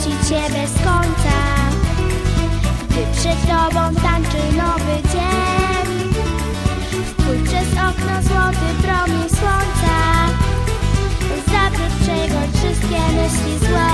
zachwycić się bez końca, gdy przed tobą tańczy nowy dzień. Spójrz przez okno, złoty promień słońca, zawróć, przegodź wszystkie myśli złe.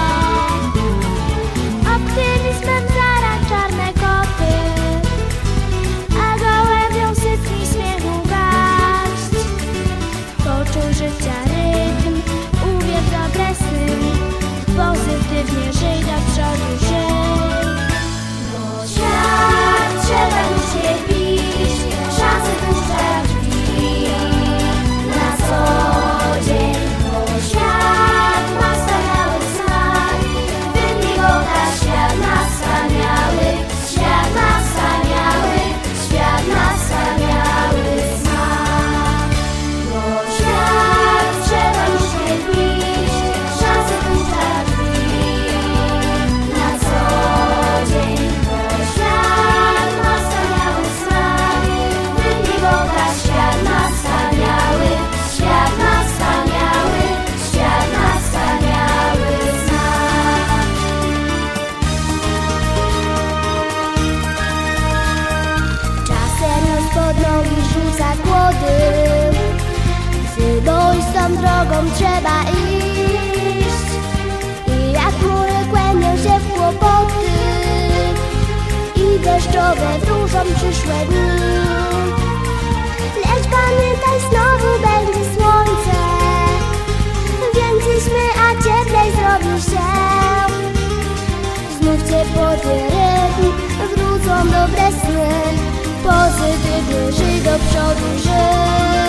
Optymizmem zarać czarne koty, a gołębiom sypki śmiechu garść. Poczuj życia rytm, uwierz w dobre sny, pozytywnie żyj, do przodu żyj. Bo świat trzeba już nie bić, szansy puszczać drzwi na co dzień. Bo świat ma wspaniały smak, wytnij go na świat ma wspaniały, świat ma wspaniały, świat ma wspaniały smak. Bo świat trzeba już nie bić, szansy puszczać drzwi na co dzień. Bo świat ma wspaniały smak, wytnij go na świat ma wspaniały, świat ma wspaniały, świat ma wspaniały smak. Czasem nos pod nogi rzuca głody, wyboistą drogą trzeba iść. I jak chmury kłębią się w kłopoty i deszczowe wróżą przyszłe dni, lecz pamiętaj, znowu będzie słońce, więcej śmy, a cieplej zrobi się. Znów ciepłoty rytm, wrócą dobre sny, pozytywnie żyj, do przodu żyj.